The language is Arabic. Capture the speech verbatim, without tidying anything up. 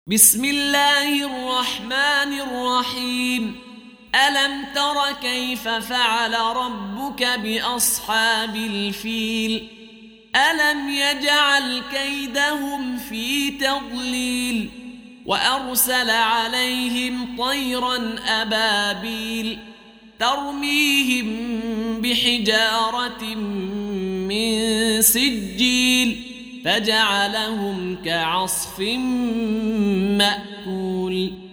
بسم الله الرحمن الرحيم. ألم تر كيف فعل ربك بأصحاب الفيل؟ ألم يجعل كيدهم في تضليل وأرسل عليهم طيرا أبابيل ترميهم بحجارة من سجيل فجعلهم كعصف مأكول.